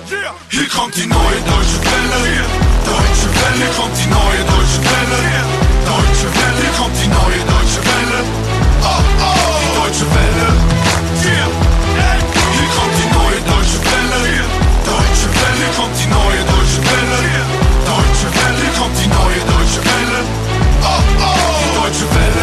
Hier kommt die neue Deutsche Welle. Deutsche Welle, kommt die neue Deutsche Welle. Deutsche Welle, hier kommt die neue Deutsche Welle. Oh, oh, die Deutsche Welle. Hier kommt die neue Deutsche Welle. Deutsche Welle, kommt die neue Deutsche Welle. Deutsche Welle, hier kommt die neue Deutsche Welle. Oh, oh, die Deutsche Welle.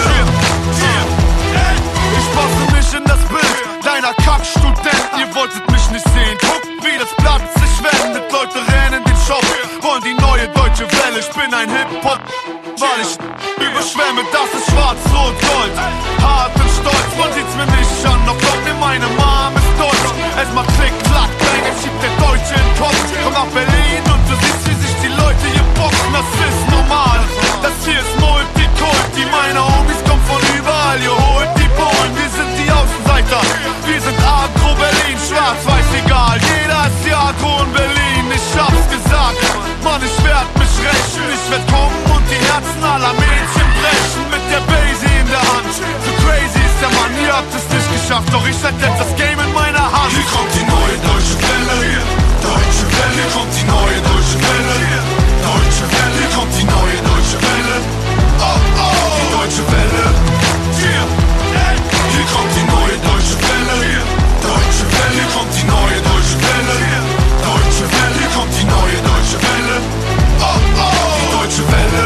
Ich passe mich in das Bild deiner Kackstudenten. Ihr wolltet mich nicht sehen. Guckt, wie das Blatt sich wendet. Leute rennen in den Shop, wollen die neue Deutsche Welle. Ich bin ein Hip-Hop, weil ich überschwemme. Das ist schwarz, rot, gold. Hart und stolz, man sieht's mir nicht an. Doch glaubt mir, meine Mom ist deutsch. Es macht Klick, Klack, Bang, es schiebt der Deutsche in den Kopf. Komm nach Berlin und du siehst, wie sich die Leute hier boxen. Das ist normal, das hier ist Multikulti. Meine Homies kommen von überall, ihr holt die Polen. Wir sind die Außenseiter, wir sind Agro Berlin. Schwarz, weiß, egal, jeder ist die Agro in Berlin. Ich hab's gesagt, Mann, ich werd mich rächen. Ich werd kommen und die Herzen aller Mädchen brechen. Mit der Basie in der Hand, so crazy ist der Mann. Ihr habt es nicht geschafft, doch ich hätte jetzt das Game in meiner Hand. Hier kommt die neue Deutsche Welle. Deutsche Welle, hier kommt die neue Deutsche Welle. Deutsche Welle, hier kommt die neue Deutsche Welle. Oh, oh, die Deutsche Welle. Hier kommt die neue Deutsche Welle. Deutsche Welle, hier kommt die neue Deutsche Welle. Deutsche Welle, hier kommt die neue Deutsche Welle. Oh, oh, die Deutsche Welle.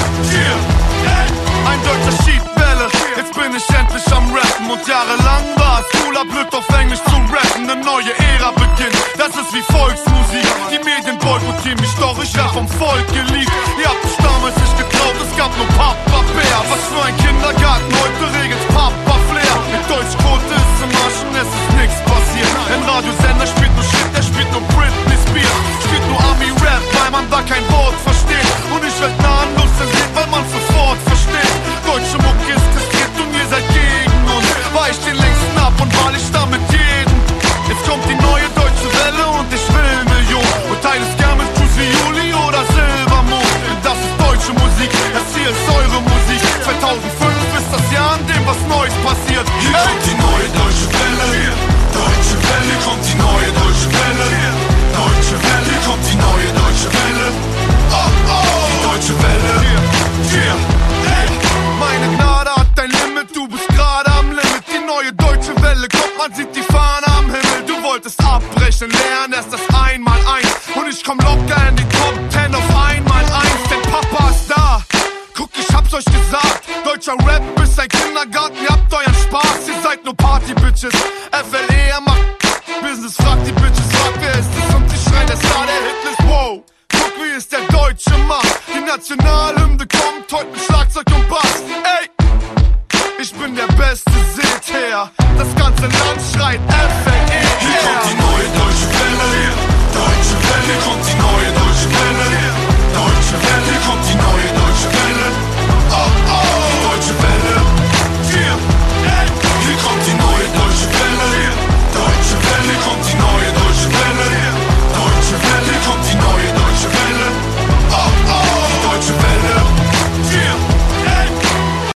Ein deutscher Schiedwelle, jetzt bin ich endlich am Rappen. Und jahrelang war es cooler, blöd auf Englisch zu rappen. Eine neue Ära beginnt, das ist wie Volksmusik. Die Medien boykottieren mich, doch ich werd vom Volk geliebt. Ihr habt es damals nicht getraut, es gab nur Papa Bär. Was für ein Kindergarten, heute regelt's Papa Flair. Mit Deutschquote ist im Arsch und es ist nix passiert. Ein Radiosender spielt nur Shit, der spielt nur Britney Spears. Spielt nur Ami-Rap, weil man da kein Wort versteht. Und ich werd nahenlos zensiert, weil man sofort versteht. Deutsche Mucke ist kastriert und ihr seid gegen uns. Weil ich den längsten ab und weil ich damit jeden. Jetzt kommt die neue Deutsche Welle und ich will Millionen. Und teile es gern mit Bruce wie Juli oder Silbermond. Denn das ist deutsche Musik, das hier ist eure Musik. 2005 ist das Jahr, in dem was Neues passiert. Hier kommt die neue Deutsche Welle. Deutsche Welle, kommt die neue Deutsche Welle. Deutsche Welle, hier kommt die neue Deutsche Welle. Oh, oh, die Deutsche Welle. Meine Gnade hat ein Limit, du bist gerade am Limit. Die neue Deutsche Welle kommt, man sieht die Fahne am Himmel. Du wolltest abbrechen, lernen erst das Einmaleins. Und ich komm locker in die Top 10 auf Einmaleins. Denn Papa ist da, guck, ich hab's euch gesagt. Deutscher Rap ist ein Kindergarten, ihr habt euren Spaß. Ihr seid nur Party-Bitches, FLE macht Business. Fragt die Bitches, fragt wer ist es? Und die schreien, der Star der Hitlist, wow. Guck, wie es der Deutsche macht. Die Nationalhymne kommt heute mit Schlagzeug und Bass. Ey, ich bin der Beste, seht her. Das ganze Land schreit FLE. Hier kommt die neue Deutsche Welle. Deutsche Welle, kommt die neue Deutsche Welle.